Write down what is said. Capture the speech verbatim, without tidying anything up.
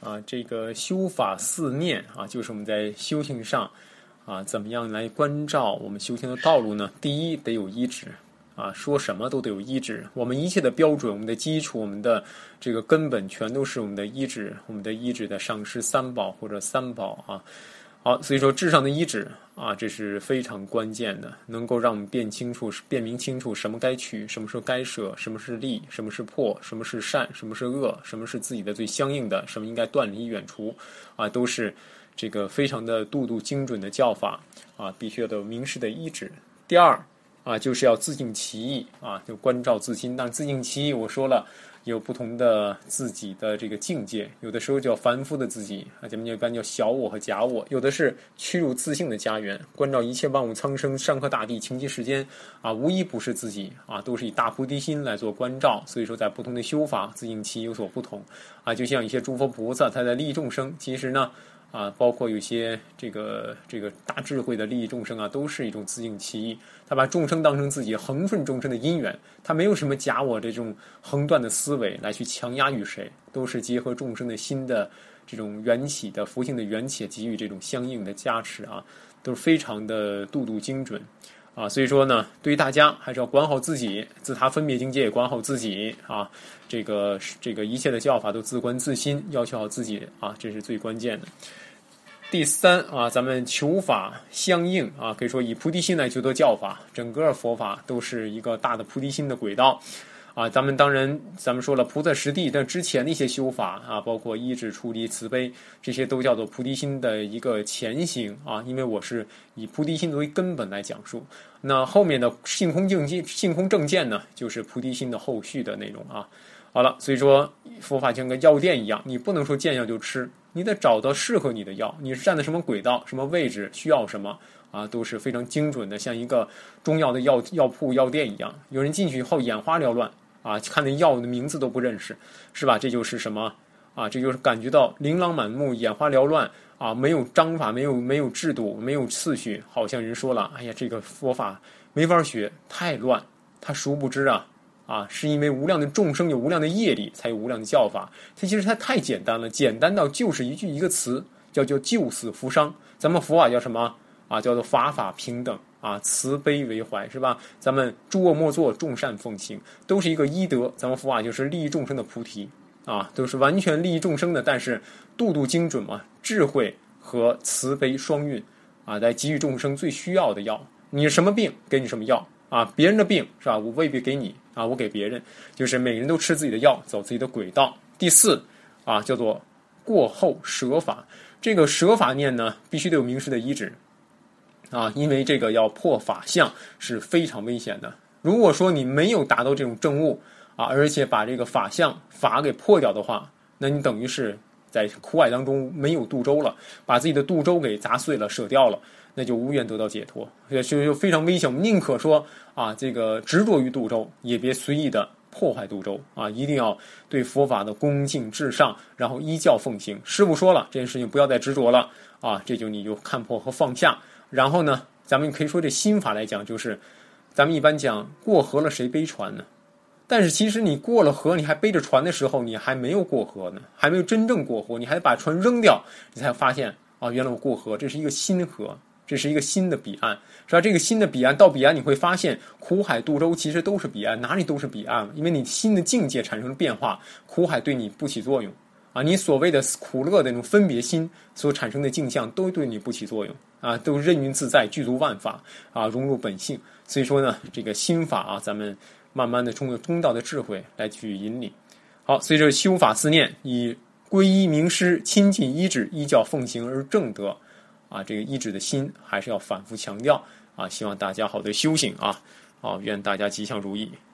啊，这个修法四念啊，就是我们在修行上啊，怎么样来关照我们修行的道路呢？第一，得有依止啊，说什么都得有依止。我们一切的标准、我们的基础、我们的这个根本，全都是我们的依止，我们的依止的上师三宝或者三宝啊。好，所以说至上的依止啊，这是非常关键的，能够让我们辨清楚、辨明清楚什么该取，什么是该舍，什么是利，什么是破，什么是善，什么是恶，什么是自己的最相应的，什么应该断离远除啊，都是这个非常的度度精准的教法啊，必须要有明示的依止。第二啊，就是要自净其意啊，就关照自心。但自净其意，我说了。有不同的自己的这个境界，有的时候叫凡夫的自己啊，咱们一般叫小我和假我；有的是屈辱自性的家园，关照一切万物苍生，上科大地，情其世间啊，无一不是自己啊，都是以大菩提心来做关照。所以说，在不同的修法，自净其有所不同啊。就像一些诸佛菩萨，他在利益众生，其实呢。啊，包括有些这个这个大智慧的利益众生啊，都是一种自净其意。他把众生当成自己，恒顺众生的因缘，他没有什么假我这种横断的思维来去强压于谁，都是结合众生的心的这种缘起的福性的缘起，给予这种相应的加持啊，都是非常的度度精准啊。所以说呢，对于大家还是要管好自己，自他分别境界也管好自己啊。这个这个一切的教法都自观自心，要求好自己啊，这是最关键的。第三啊，咱们求法相应啊，可以说以菩提心来求得教法，整个佛法都是一个大的菩提心的轨道啊。咱们当然，咱们说了菩萨实地，但之前的一些修法啊，包括依止、出离、慈悲，这些都叫做菩提心的一个前行啊。因为我是以菩提心作为根本来讲述，那后面的性空境界、性空正见呢，就是菩提心的后续的内容啊。好了，所以说佛法像个药店一样，你不能说见药就吃。你得找到适合你的药，你是站在什么轨道、什么位置，需要什么啊，都是非常精准的，像一个中药的药药铺、药店一样。有人进去以后眼花缭乱啊，看那药的名字都不认识，是吧？这就是什么啊？这就是感觉到琳琅满目、眼花缭乱啊，没有章法、没有没有制度、没有次序，好像人说了，哎呀，这个佛法没法学，太乱。他殊不知啊。啊，是因为无量的众生有无量的业力，才有无量的教法。它其实它太简单了，简单到就是一句一个词，叫叫救死扶伤。咱们佛法叫什么啊？叫做法法平等啊，慈悲为怀，是吧？咱们诸恶莫作，众善奉行，都是一个医德。咱们佛法就是利益众生的菩提啊，都是完全利益众生的，但是度度精准嘛，智慧和慈悲双运啊，来给予众生最需要的药。你什么病，给你什么药。啊，别人的病是吧？我未必给你啊，我给别人，就是每个人都吃自己的药，走自己的轨道。第四啊，叫做过后舍法。这个舍法念呢，必须得有明示的依止啊，因为这个要破法相是非常危险的。如果说你没有达到这种证悟啊，而且把这个法相法给破掉的话，那你等于是在苦海当中没有渡舟了，把自己的渡舟给砸碎了、舍掉了。那就无缘得到解脱，所以就非常危险。我们宁可说啊，这个执着于渡舟，也别随意的破坏渡舟啊！一定要对佛法的恭敬至上，然后依教奉行。师父说了，这件事情不要再执着了啊！这就你就看破和放下。然后呢，咱们可以说这心法来讲，就是咱们一般讲过河了，谁背船呢？但是其实你过了河，你还背着船的时候，你还没有过河呢，还没有真正过河，你还把船扔掉，你才发现啊，原来我过河，这是一个新河。这是一个新的彼岸，是吧？这个新的彼岸到彼岸，你会发现苦海渡舟其实都是彼岸，哪里都是彼岸了。因为你新的境界产生了变化，苦海对你不起作用啊。你所谓的苦乐的那种分别心所产生的镜像，都对你不起作用啊，都任运自在，具足万法啊，融入本性。所以说呢，这个心法啊，咱们慢慢的通过中道的智慧来去引领。好，所以这修法四念，以皈依明师，亲近依止，依教奉行而正得。啊，这个依止的心还是要反复强调啊，希望大家好的修行啊，啊，愿大家吉祥如意。